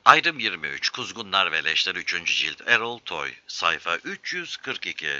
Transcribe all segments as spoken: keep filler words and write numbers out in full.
Ayrım yirmi üç, Kuzgunlar ve Leşler üçüncü cilt, Erol Toy, sayfa üç yüz kırk iki.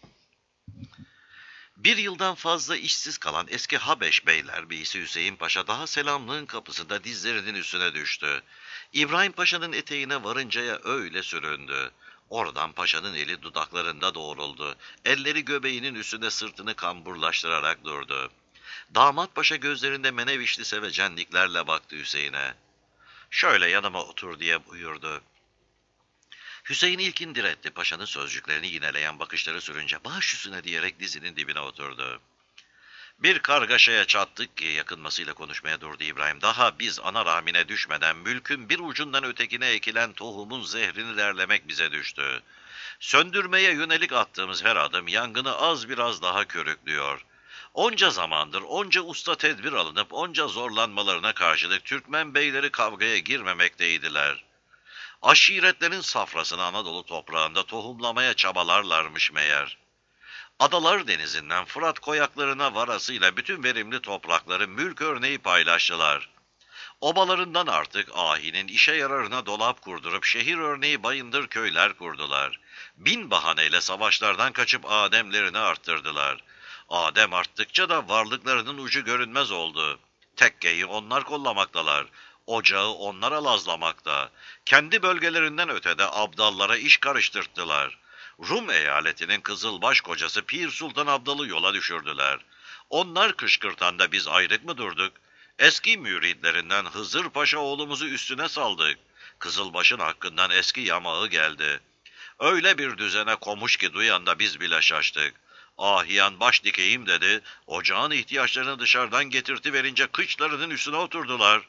Bir yıldan fazla işsiz kalan eski Habeş beylerbeyisi Hüseyin Paşa daha selamlığın kapısında dizlerinin üstüne düştü. İbrahim Paşa'nın eteğine varıncaya öyle süründü. Oradan paşanın eli dudaklarında doğruldu. Elleri göbeğinin üstünde sırtını kamburlaştırarak durdu. Damat paşa gözlerinde menevişli sevecenliklerle baktı Hüseyin'e. "Şöyle yanıma otur" diye buyurdu. Hüseyin ilkin diretti. Paşanın sözcüklerini yineleyen bakışları sürünce baş üstüne diyerek dizinin dibine oturdu. Bir kargaşaya çattık ki yakınmasıyla konuşmaya durdu İbrahim. Daha biz ana rahmine düşmeden mülkün bir ucundan ötekine ekilen tohumun zehrini derlemek bize düştü. Söndürmeye yönelik attığımız her adım yangını az biraz daha körüklüyor. Onca zamandır, onca usta tedbir alınıp onca zorlanmalarına karşılık Türkmen beyleri kavgaya girmemekteydiler. Aşiretlerin safrasını Anadolu toprağında tohumlamaya çabalarlarmış meğer. Adalar Denizi'nden Fırat koyaklarına varasıyla bütün verimli toprakları mülk örneği paylaştılar. Obalarından artık ahinin işe yararına dolap kurdurup şehir örneği bayındır köyler kurdular. Bin bahaneyle savaşlardan kaçıp ademlerini arttırdılar. Adem arttıkça da varlıklarının ucu görünmez oldu. Tekkeyi onlar kollamaktalar. Ocağı onlar alazlamakta. Kendi bölgelerinden ötede abdallara iş karıştırttılar. Rum eyaletinin kızılbaş kocası Pir Sultan Abdal'ı yola düşürdüler. Onlar kışkırtan da biz ayrık mı durduk? Eski müritlerinden Hızır Paşa oğlumuzu üstüne saldık. Kızılbaş'ın hakkından eski yamağı geldi. Öyle bir düzene komuş ki duyan da biz bile şaştık. Ahiyan baş dikeyim dedi, ocağın ihtiyaçlarını dışarıdan getirtiverince kıçlarının üstüne oturdular.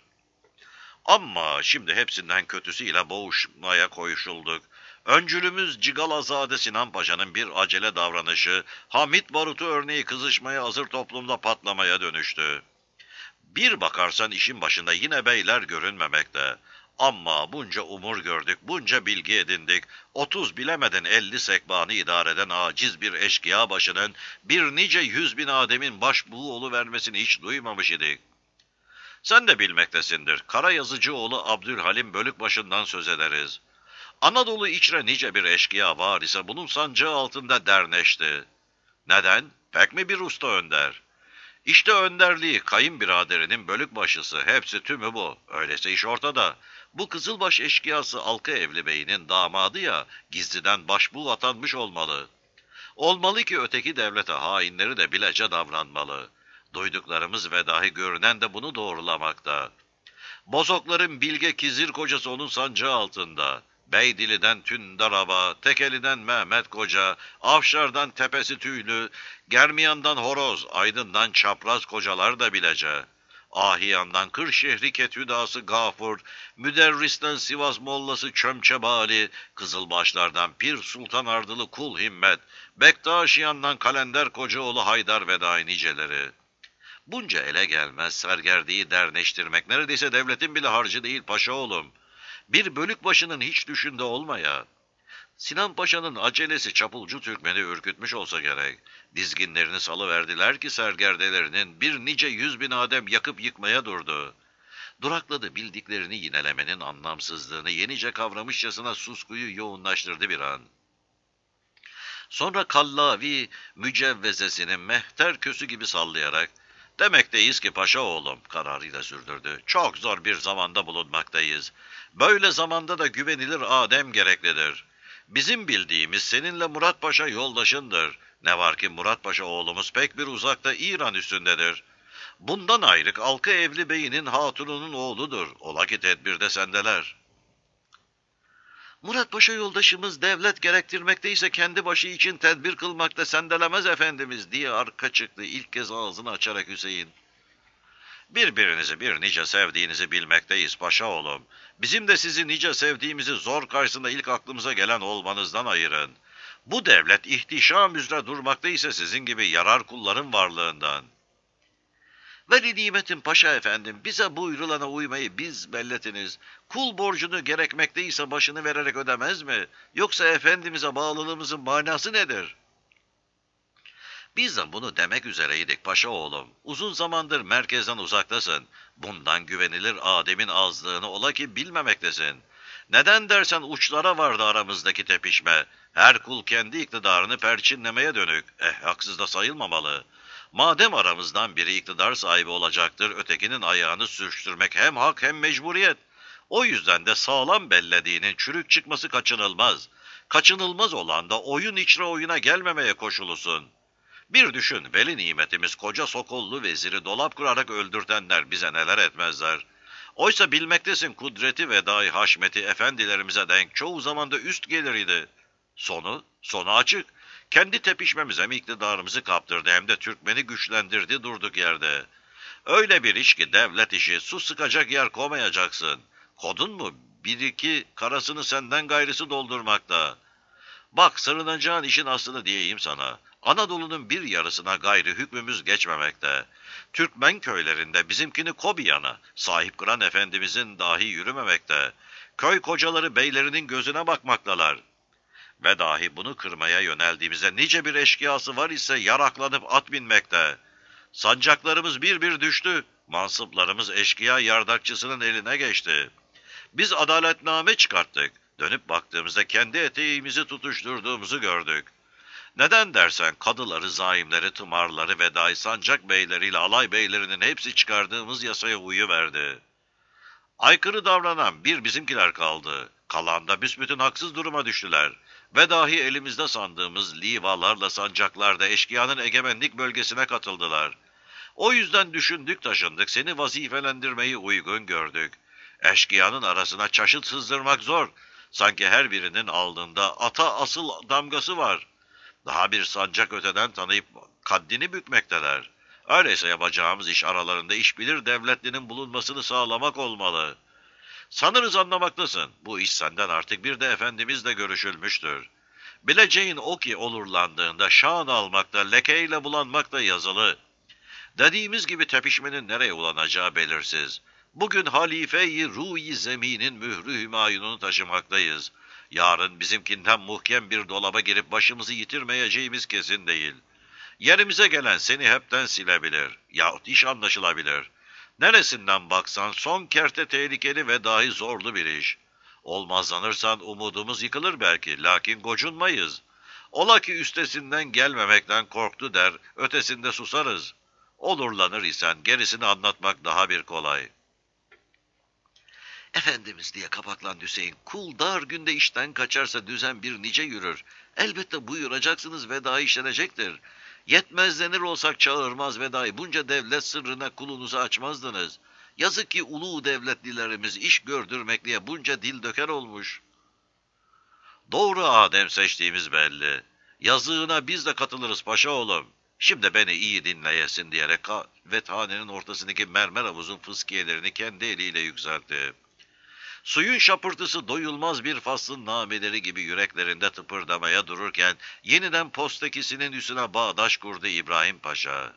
Ama şimdi hepsinden kötüsüyle boğuşmaya koyuşulduk. Öncülümüz Cigalazade Sinan Paşa'nın bir acele davranışı, Hamit Barut'u örneği kızışmaya hazır toplumda patlamaya dönüştü. Bir bakarsan işin başında yine beyler görünmemekte. Ama bunca umur gördük, bunca bilgi edindik. Otuz bilemeden elli sekbanı idare eden aciz bir eşkıya başının bir nice yüz bin ademin başbuğu vermesini hiç duymamış idik. Sen de bilmektesindir. Kara Yazıcıoğlu Abdülhalim Bölükbaşı'ndan söz ederiz. Anadolu içre nice bir eşkıya var ise bunun sancağı altında derneşti. Neden? Pek mi bir usta önder? İşte önderliği, kayınbiraderinin bölükbaşısı, hepsi tümü bu. Öyleyse iş ortada. Bu Kızılbaş eşkıyası Alka Evli Bey'in damadı ya, gizliden başbuğ atanmış olmalı. Olmalı ki öteki devlete hainleri de bilece davranmalı. Duyduklarımız ve dahi görünen de bunu doğrulamakta. Bozokların bilge kizir kocası onun sancağı altında. Beydili'den Tündaraba, Tekeli'den Mehmet Koca, Afşar'dan Tepesi Tüylü, Germiyan'dan Horoz, Aydın'dan Çapraz kocalar da bilece. Ahiyan'dan Kırşehri Ketüdası Gafur, Müderris'ten Sivas Mollası Çömçebali, Kızılbaşlardan Pir Sultan Ardılı Kul Himmet, Bektaşiyan'dan Kalender Kocaoğlu Haydar ve dahi niceleri. Bunca ele gelmez sergerdiği derneştirmek neredeyse devletin bile harcı değil paşa oğlum. Bir bölük başının hiç düşünde olmaya. Sinan Paşa'nın acelesi çapulcu Türkmeni ürkütmüş olsa gerek. Dizginlerini salıverdiler ki sergerdelerinin bir nice yüz bin adem yakıp yıkmaya durdu. Durakladı, bildiklerini yinelemenin anlamsızlığını yenice kavramışçasına suskuyu yoğunlaştırdı bir an. Sonra Kallavi mücevvezesini mehter kösü gibi sallayarak, "Demekteyiz ki paşa oğlum," kararıyla sürdürdü. "Çok zor bir zamanda bulunmaktayız. Böyle zamanda da güvenilir adem gereklidir. Bizim bildiğimiz seninle Murat Paşa yoldaşındır. Ne var ki Murat Paşa oğlumuz pek bir uzakta İran üstündedir. Bundan ayrık Alka Evli Bey'inin hatununun oğludur. Ola ki tedbirde sendeler." "Murat Paşa yoldaşımız devlet gerektirmekteyse kendi başı için tedbir kılmakta sendelemez efendimiz," diye arka çıktı ilk kez ağzını açarak Hüseyin. "Birbirinizi bir nice sevdiğinizi bilmekteyiz paşa oğlum. Bizim de sizi nice sevdiğimizi zor karşısında ilk aklımıza gelen olmanızdan ayırın. Bu devlet ihtişam üzere durmakta ise sizin gibi yarar kulların varlığından. Veli nimetin paşa efendim, bize buyrulana uymayı biz belletiniz. Kul borcunu gerekmekteyse başını vererek ödemez mi? Yoksa efendimize bağlılığımızın manası nedir?" "Biz de bunu demek üzereydik paşa oğlum. Uzun zamandır merkezden uzaktasın. Bundan güvenilir Adem'in azlığını ola ki bilmemektesin. Neden dersen uçlara vardı aramızdaki tepişme. Her kul kendi iktidarını perçinlemeye dönük. Eh, haksız da sayılmamalı. Madem aramızdan biri iktidar sahibi olacaktır, ötekinin ayağını sürçtürmek hem hak hem mecburiyet. O yüzden de sağlam bellediğinin çürük çıkması kaçınılmaz. Kaçınılmaz olan da oyun içre oyuna gelmemeye koşulusun. Bir düşün, veli nimetimiz koca Sokollu veziri dolap kurarak öldürtenler bize neler etmezler. Oysa bilmektesin kudreti ve dahi haşmeti efendilerimize denk çoğu zaman da üst geliriydi. Sonu, sonu açık. Kendi tepişmemize mi iktidarımızı kaptırdı hem de Türkmeni güçlendirdi durduk yerde. Öyle bir iş ki devlet işi, su sıkacak yer koymayacaksın. Kodun mu? Bir iki karasını senden gayrısı doldurmakta. Bak sığınacağın işin aslını diyeyim sana. Anadolu'nun bir yarısına gayri hükmümüz geçmemekte. Türkmen köylerinde bizimkini Kobiyan'a, sahip kıran efendimizin dahi yürümemekte. Köy kocaları beylerinin gözüne bakmaktalar. Ve dahi bunu kırmaya yöneldiğimizde nice bir eşkıyası var ise yaraklanıp at binmekte. Sancaklarımız bir bir düştü, mansıplarımız eşkıya yardakçısının eline geçti. Biz adaletname çıkarttık, dönüp baktığımızda kendi eteğimizi tutuşturduğumuzu gördük. Neden dersen kadıları, zaimleri, tımarları ve dahi sancak beyleriyle alay beylerinin hepsi çıkardığımız yasaya uyuverdi. Aykırı davranan bir bizimkiler kaldı. Kalan da büsbütün haksız duruma düştüler. Ve dahi elimizde sandığımız livalarla sancaklar da eşkıyanın egemenlik bölgesine katıldılar. O yüzden düşündük taşındık, seni vazifelendirmeyi uygun gördük. Eşkıyanın arasına çaşıt sızdırmak zor. Sanki her birinin alnında ata asıl damgası var. Daha bir sancak öteden tanıyıp kaddini bükmekteler. Öyleyse yapacağımız iş aralarında işbilir devletlinin bulunmasını sağlamak olmalı. Sanırız anlamaktasın. Bu iş senden artık bir de efendimizle görüşülmüştür. Bileceğin o ki olurlandığında şan almakta, lekeyle bulanmakta yazılı. Dediğimiz gibi tepişmenin nereye ulanacağı belirsiz. Bugün halife-i ruh-i zeminin mührü hümayununu taşımaktayız. Yarın bizimkinden muhkem bir dolaba girip başımızı yitirmeyeceğimiz kesin değil. Yerimize gelen seni hepten silebilir, yahut iş anlaşılabilir. Neresinden baksan son kerte tehlikeli ve dahi zorlu bir iş. Olmazlanırsan umudumuz yıkılır belki, lakin gocunmayız. Ola ki üstesinden gelmemekten korktu der, ötesinde susarız. Olurlanır isen gerisini anlatmak daha bir kolay. Efendimiz diye kapaklandı Hüseyin. Kul dar günde işten kaçarsa düzen bir nice yürür. Elbette buyuracaksınız veda işlenecektir. Yetmez denir olsak çağırmaz vedayı. Bunca devlet sırrına kulunuzu açmazdınız. Yazık ki ulu devletlilerimiz iş gördürmekliye bunca dil döker olmuş. Doğru adem seçtiğimiz belli. Yazığına biz de katılırız paşa oğlum. Şimdi beni iyi dinleyesin diyerek kahvethanenin ortasındaki mermer havuzun fıskiyelerini kendi eliyle yükseltti. Suyun şapırtısı doyulmaz bir faslın nameleri gibi yüreklerinde tıpırdamaya dururken yeniden postekisinin üstüne bağdaş kurdu İbrahim Paşa.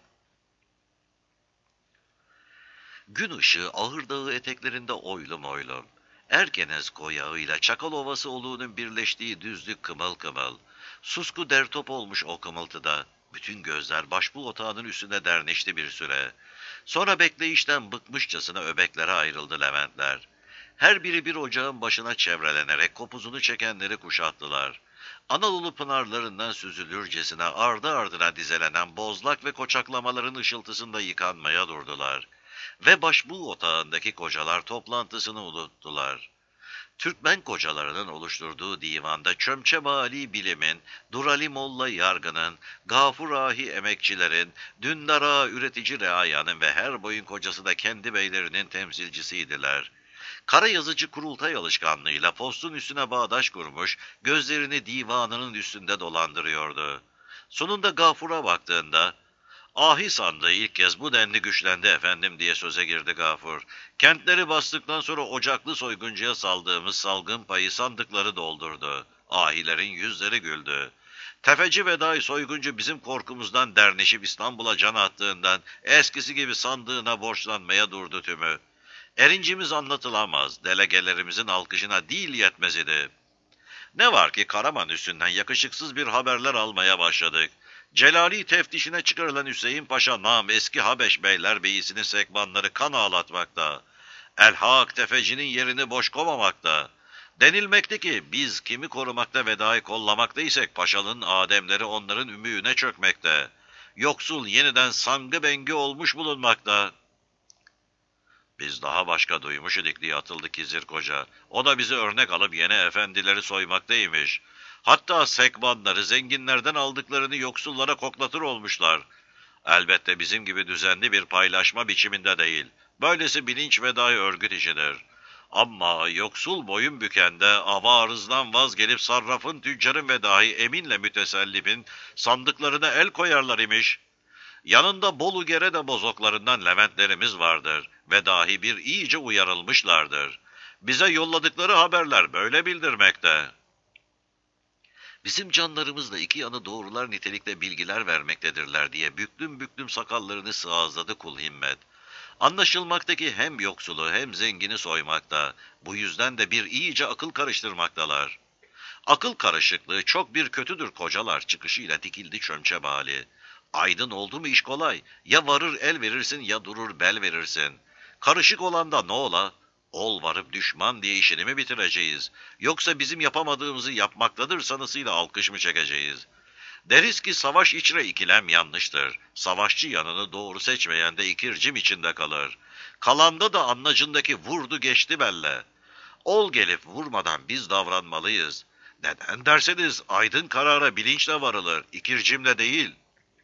Gün ışığı Ahır Dağı eteklerinde oylum oylum. Erkenez koyağıyla Çakal Ovası oluğunun birleştiği düzlük kımıl kımıl. Susku dertop olmuş o kımıltıda. Bütün gözler başbuğ otağının üstünde derneşti bir süre. Sonra bekleyişten bıkmışçasına öbeklere ayrıldı Leventler. Her biri bir ocağın başına çevrelenerek kopuzunu çekenleri kuşattılar. Anadolu pınarlarından süzülürcesine ardı ardına dizelenen bozlak ve koçaklamaların ışıltısında yıkanmaya durdular. Ve başbuğ otağındaki kocalar toplantısını unuttular. Türkmen kocalarının oluşturduğu divanda Çömçebali Bilim'in, Durali Molla Yargı'nın, Gafurahi emekçilerin, Dündara üretici reayanın ve her boyun kocası da kendi beylerinin temsilcisiydiler. Kara yazıcı kurultay alışkanlığıyla postun üstüne bağdaş kurmuş, gözlerini divanının üstünde dolandırıyordu. Sonunda Gafur'a baktığında, "Ahi sandığı ilk kez bu denli güçlendi efendim" diye söze girdi Gafur. "Kentleri bastıktan sonra ocaklı soyguncuya saldığımız salgın payı sandıkları doldurdu. Ahilerin yüzleri güldü. Tefeci ve dahi soyguncu bizim korkumuzdan derneşip İstanbul'a can attığından eskisi gibi sandığına borçlanmaya durdu tümü. Erincimiz anlatılamaz, delegelerimizin alkışına değil yetmez idi. Ne var ki Karaman üstünden yakışıksız bir haberler almaya başladık. Celali teftişine çıkarılan Hüseyin Paşa nam eski Habeş Beyler Beyisi'nin sekbanları kan ağlatmakta. Elhak tefecinin yerini boş komamakta. Denilmekte ki biz kimi korumakta ve dahi kollamaktaysak paşanın ademleri onların ümüğüne çökmekte. Yoksul yeniden sangı bengi olmuş bulunmakta. Biz daha başka duymuş idik diye atıldı Kizir Koca. O da bizi örnek alıp yeni efendileri soymaktaymış. Hatta sekbanları zenginlerden aldıklarını yoksullara koklatır olmuşlar. Elbette bizim gibi düzenli bir paylaşma biçiminde değil. Böylesi bilinç ve dahi örgüt işidir. Ama yoksul boyun bükende avarızdan vazgelip sarrafın, tüccarın ve dahi eminle mütesellibin sandıklarına el koyarlar imiş. Yanında Bolu Gerede bozoklarından Leventlerimiz vardır ve dahi bir iyice uyarılmışlardır. Bize yolladıkları haberler böyle bildirmekte. Bizim canlarımızla iki yanı doğrular nitelikte bilgiler vermektedirler diye büklüm büklüm sakallarını sıvazladı Kul Himmet. Anlaşılmakta ki hem yoksulu hem zengini soymakta, bu yüzden de bir iyice akıl karıştırmaktalar. Akıl karışıklığı çok bir kötüdür kocalar çıkışıyla dikildi çömçe bali. Aydın oldu mu iş kolay, ya varır el verirsin ya durur bel verirsin. Karışık olan da ne ola? Ol varıp düşman diye işini mi bitireceğiz? Yoksa bizim yapamadığımızı yapmaktadır sanısıyla alkış mı çekeceğiz? Deriz ki savaş içre ikilem yanlıştır. Savaşçı yanını doğru seçmeyen de ikircim içinde kalır. Kalanda da anlacındaki vurdu geçti belle. Ol gelip vurmadan biz davranmalıyız. Neden derseniz aydın karara bilinçle varılır, ikircimle değil.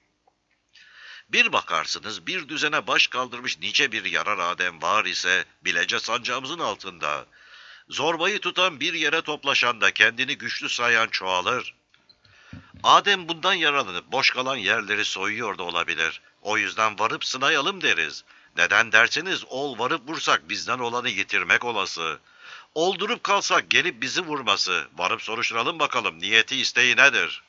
Bir bakarsınız bir düzene baş kaldırmış nice bir yarar adem var ise bilece sancağımızın altında. Zorbayı tutan bir yere toplaşan da kendini güçlü sayan çoğalır. Adem bundan yararlanıp boş kalan yerleri soyuyor da olabilir. O yüzden varıp sınayalım deriz. Neden derseniz ol varıp vursak bizden olanı yitirmek olası. Oldurup kalsak gelip bizi vurması. Varıp soruşturalım bakalım niyeti isteği nedir?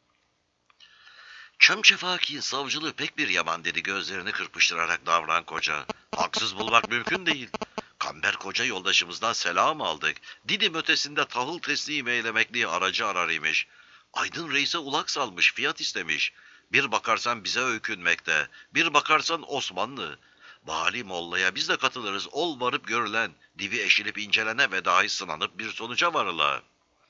Çömçe Faki'nin savcılığı pek bir yaman dedi gözlerini kırpıştırarak davran koca. Haksız bulmak mümkün değil. Kamber Koca yoldaşımızdan selam aldık. Didim ötesinde tahıl teslim eylemekliği aracı arar imiş. Aydın Reis'e ulak salmış, fiyat istemiş. Bir bakarsan bize öykünmekte, bir bakarsan Osmanlı. Vali Molla'ya biz de katılırız, ol varıp görülen, divi eşilip incelene ve dahi sınanıp bir sonuca varıla.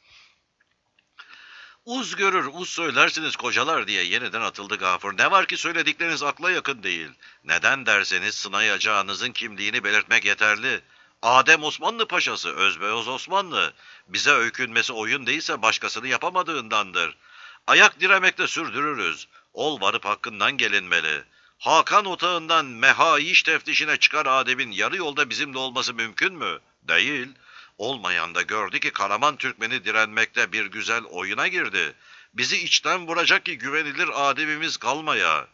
Uz görür, uz söylersiniz kocalar diye yeniden atıldı Gafur. Ne var ki söyledikleriniz akla yakın değil. Neden derseniz sınayacağınızın kimliğini belirtmek yeterli. Adem Osmanlı Paşası, özbeöz Osmanlı. Bize öykünmesi oyun değilse başkasını yapamadığındandır. Ayak diremekte sürdürürüz. Ol varıp hakkından gelinmeli. Hakan otağından mehayiş teftişine çıkar Adem'in yarı yolda bizimle olması mümkün mü? Değil. Olmayan da gördü ki Karaman Türkmeni direnmekte bir güzel oyuna girdi. Bizi içten vuracak ki güvenilir Adem'imiz kalmaya.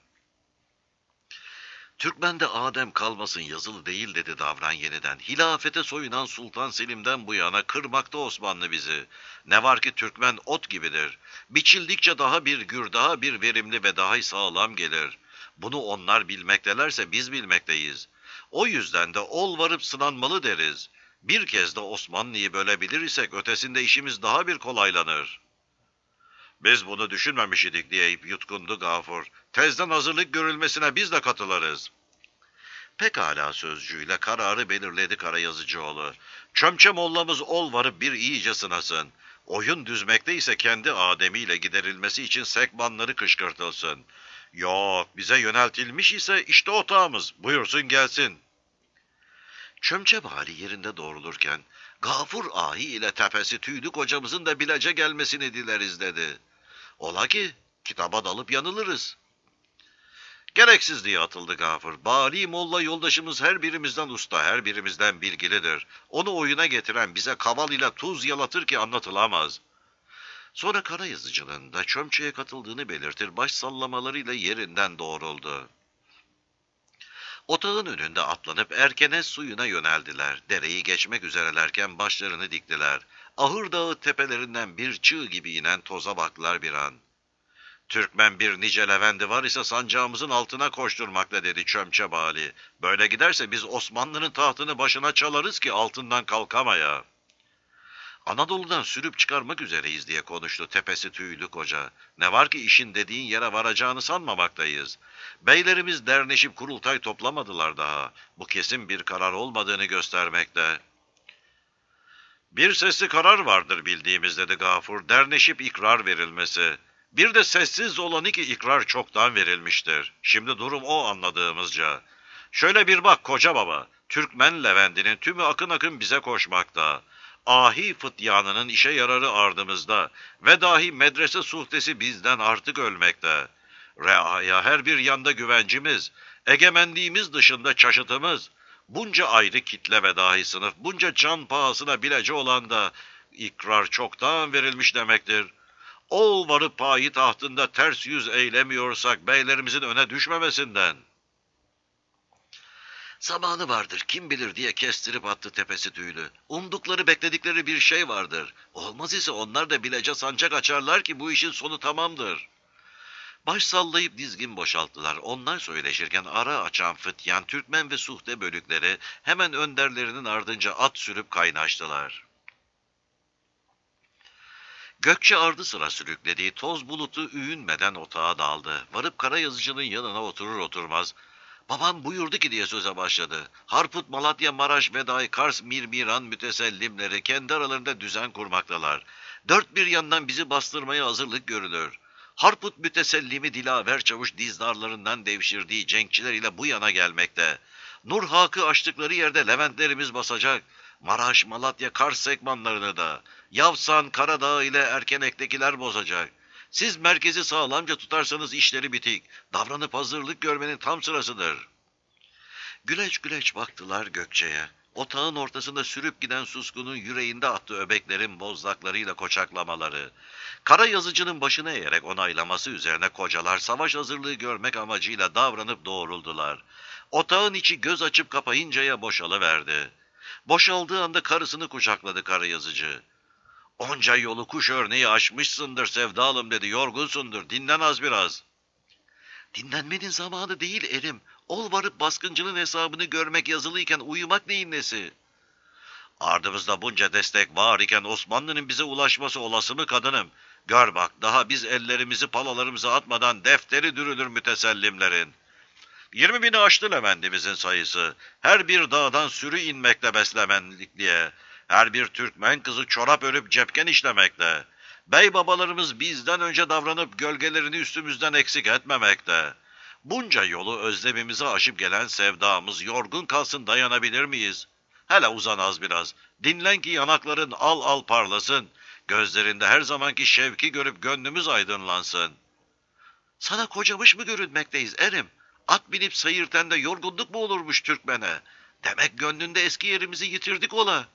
Türkmen'de Adem kalmasın yazılı değil dedi Davran yeniden. Hilafete soyunan Sultan Selim'den bu yana kırmakta Osmanlı bizi. Ne var ki Türkmen ot gibidir. Biçildikçe daha bir gür, daha bir verimli ve daha sağlam gelir. Bunu onlar bilmektelerse biz bilmekteyiz. O yüzden de ol varıp sınanmalı deriz. Bir kez de Osmanlı'yı bölebilir isek ötesinde işimiz daha bir kolaylanır. Biz bunu düşünmemiş idik diyeyip yutkundu Gafur. Tezden hazırlık görülmesine biz de katılırız. Pekala sözcüğüyle kararı belirledi Karayazıcıoğlu. Çömçe mollamız ol varıp bir iyice sınasın. Oyun düzmekte ise kendi ademiyle giderilmesi için sekbanları kışkırtılsın. Yok bize yöneltilmiş ise işte otağımız buyursun gelsin. Çömçe vali yerinde doğrulurken Gafur ahi ile tepesi tüylü kocamızın da bilece gelmesini dileriz dedi. Ola ki kitaba dalıp yanılırız. Gereksiz diye atıldı Gafur. Bali Molla yoldaşımız her birimizden usta, her birimizden bilgilidir. Onu oyuna getiren bize kaval ile tuz yalatır ki anlatılamaz. Sonra Karayazıcı'nın da çömçeye katıldığını belirtir baş sallamalarıyla yerinden doğruldu. Otağın önünde atlanıp Erkenes suyuna yöneldiler. Dereyi geçmek üzerelerken başlarını diktiler. Ahır Dağı tepelerinden bir çığ gibi inen toza baktılar bir an. Türkmen bir nice Levendi var ise sancağımızın altına koşturmakla dedi Çömçe Bali. Böyle giderse biz Osmanlı'nın tahtını başına çalarız ki altından kalkamaya. Anadolu'dan sürüp çıkarmak üzereyiz diye konuştu tepesi tüylü koca. Ne var ki işin dediğin yere varacağını sanmamaktayız. Beylerimiz derneşip kurultay toplamadılar daha. Bu kesin bir karar olmadığını göstermekte. Bir sesli karar vardır bildiğimiz dedi Gafur, derneşip ikrar verilmesi. Bir de sessiz olanı ki ikrar çoktan verilmiştir. Şimdi durum o anladığımızca. Şöyle bir bak koca baba, Türkmen Leventinin tümü akın akın bize koşmakta. Ahi fıtyanının işe yararı ardımızda ve dahi medrese suhtesi bizden artık ölmekte. Reaya her bir yanda güvencimiz, egemenliğimiz dışında çaşıtımız, bunca ayrı kitle ve dahi sınıf, bunca can pahasına bilece olan da ikrar çoktan verilmiş demektir. Ol varıp payi tahtında ters yüz eylemiyorsak beylerimizin öne düşmemesinden. Zamanı vardır kim bilir diye kestirip attı tepesi tüylü. Umdukları bekledikleri bir şey vardır. Olmaz ise onlar da bilece sancak açarlar ki bu işin sonu tamamdır. Baş sallayıp dizgin boşalttılar. Onlar söyleşirken ara açan fıtyan, Türkmen ve suhte bölükleri hemen önderlerinin ardınca at sürüp kaynaştılar. Gökçe ardı sıra sürüklediği toz bulutu üüünmeden otağa daldı. Varıp kara yazıcının yanına oturur oturmaz, "Babam buyurdu ki" diye söze başladı. Harput, Malatya, Maraş ve dahi Kars, Mirmiran mütesellimleri kendi aralarında düzen kurmaktalar. Dört bir yandan bizi bastırmaya hazırlık görülür. Harput mütesellimi Dilaver Çavuş dizdarlarından devşirdiği cenkçiler ile bu yana gelmekte. Nur Hak'ı açtıkları yerde Leventlerimiz basacak. Maraş, Malatya, Kars sekmanlarını da, Yavsan, Karadağ ile Erkenek'tekiler bozacak. Siz merkezi sağlamca tutarsanız işleri bitik. Davranıp hazırlık görmenin tam sırasıdır. Güleç güleç baktılar Gökçe'ye. Otağın ortasında sürüp giden suskunun yüreğinde attı öbeklerin bozlaklarıyla koçaklamaları. Kara yazıcının başına eğerek onaylaması üzerine kocalar savaş hazırlığı görmek amacıyla davranıp doğruldular. Otağın içi göz açıp kapayıncaya boşalıverdi. Boşaldığı anda karısını kucakladı kara yazıcı. "Onca yolu kuş örneği aşmışsındır sevdalım" dedi. "Yorgunsundur, dinlen az biraz." "Dinlenmenin zamanı değil erim. Ol varıp baskıncının hesabını görmek yazılıyken uyumak neyin nesi?" "Ardımızda bunca destek var iken Osmanlı'nın bize ulaşması olası mı kadınım? Gör bak, daha biz ellerimizi palalarımıza atmadan defteri dürülür mütesellimlerin. Yirmi bini aştı Levent'imizin sayısı. Her bir dağdan sürü inmekle beslemenlik diye. Her bir Türkmen kızı çorap örüp cepken işlemekte. Bey babalarımız bizden önce davranıp gölgelerini üstümüzden eksik etmemekte. Bunca yolu özlemimizi aşıp gelen sevdamız yorgun kalsın, dayanabilir miyiz? Hele uzan az biraz. Dinlen ki yanakların al al parlasın. Gözlerinde her zamanki şevki görüp gönlümüz aydınlansın." "Sana kocamış mı görünmekteyiz erim? At binip sayırten de yorgunluk mu olurmuş Türkmene? Demek gönlünde eski yerimizi yitirdik ola."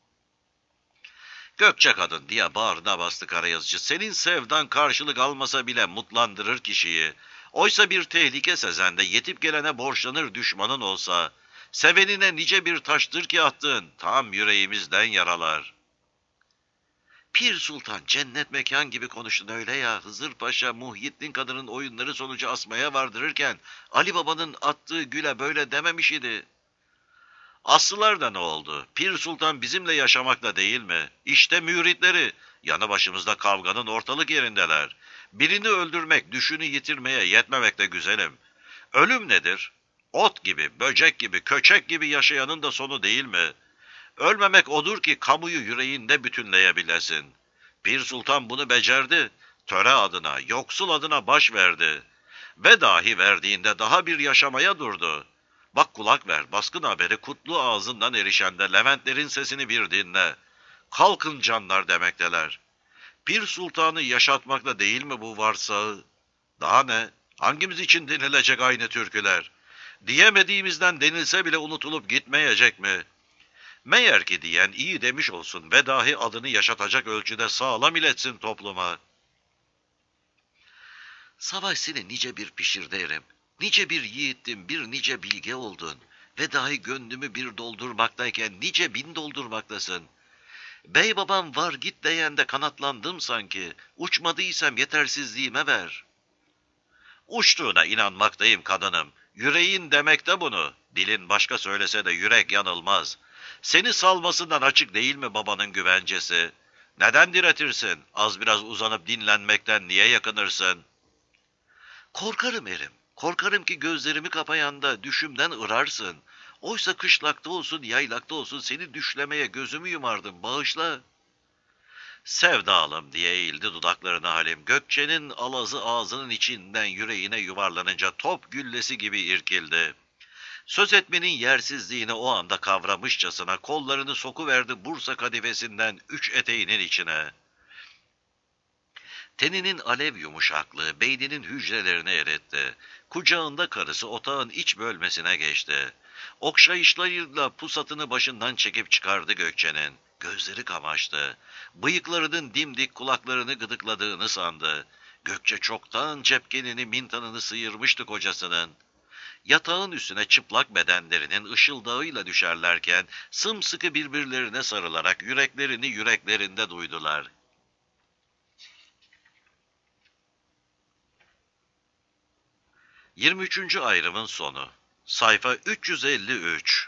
"Gökçe kadın" diye bağrına bastı karayazıcı. "Senin sevdan karşılık almasa bile mutlandırır kişiyi. Oysa bir tehlike sezende yetip gelene borçlanır düşmanın olsa. Sevenine nice bir taştır ki attığın, tam yüreğimizden yaralar." "Pir Sultan cennet mekan gibi konuştun öyle ya. Hızır Paşa Muhyiddin kadının oyunları sonucu asmaya vardırırken Ali Baba'nın attığı güle böyle dememiş idi." "Aslılar da ne oldu? Pir Sultan bizimle yaşamakla değil mi? İşte müritleri. Yanı başımızda kavganın ortalık yerindeler. Birini öldürmek, düşünü yitirmeye yetmemekte güzelim. Ölüm nedir? Ot gibi, böcek gibi, köçek gibi yaşayanın da sonu değil mi? Ölmemek odur ki kamuyu yüreğinde bütünleyebilesin. Pir Sultan bunu becerdi. Töre adına, yoksul adına baş verdi. Ve dahi verdiğinde daha bir yaşamaya durdu. Bak kulak ver, baskın haberi kutlu ağzından erişende Leventlerin sesini bir dinle. Kalkın canlar demekteler. Pir Sultan'ı yaşatmakla değil mi bu varsağı? Daha ne? Hangimiz için denilecek aynı türküler? Diyemediğimizden denilse bile unutulup gitmeyecek mi? Meğer ki diyen iyi demiş olsun ve dahi adını yaşatacak ölçüde sağlam iletsin topluma. Savaş seni nice bir pişirdi erim. Nice bir yiğittin, bir nice bilge oldun. Ve dahi gönlümü bir doldurmaktayken nice bin doldurmaktasın. Bey babam var git deyende kanatlandım sanki. Uçmadıysam yetersizliğime ver. Uçtuğuna inanmaktayım kadınım. Yüreğin demekte bunu. Dilin başka söylese de yürek yanılmaz. Seni salmasından açık değil mi babanın güvencesi? Neden diretirsin? Az biraz uzanıp dinlenmekten niye yakınırsın? Korkarım erim. Korkarım ki gözlerimi kapayanda düşümden ırarsın. Oysa kışlakta olsun, yaylakta olsun seni düşlemeye gözümü yumardım, bağışla. Sevdalım diye eğildi dudaklarına Halim. Gökçe'nin alazı ağzının içinden yüreğine yuvarlanınca top güllesi gibi irkildi. Söz etmenin yersizliğini o anda kavramışçasına kollarını sokuverdi Bursa kadifesinden üç eteğinin içine. Teninin alev yumuşaklığı beyninin hücrelerini eritti. Kucağında karısı otağın iç bölmesine geçti. Okşayışlarıyla pusatını başından çekip çıkardı Gökçe'nin. Gözleri kamaştı. Bıyıklarının dimdik kulaklarını gıdıkladığını sandı. Gökçe çoktan cepkenini mintanını sıyırmıştı kocasının. Yatağın üstüne çıplak bedenlerinin ışıldağıyla düşerlerken sımsıkı birbirlerine sarılarak yüreklerini yüreklerinde duydular. yirmi üçüncü ayrımın sonu. Sayfa üç yüz elli üç.